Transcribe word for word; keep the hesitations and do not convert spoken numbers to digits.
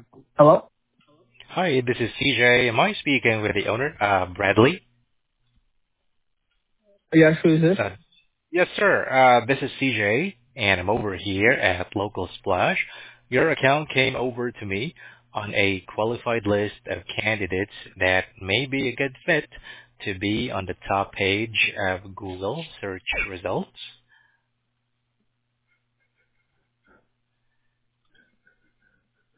Hello? Hi, this is C J. Am I speaking with the owner, uh, Bradley? Yes, who is this? Uh, yes, sir. Uh, this is C J, and I'm over here at Local Splash. Your account came over to me on a qualified list of candidates that may be a good fit to be on the top page of Google search results.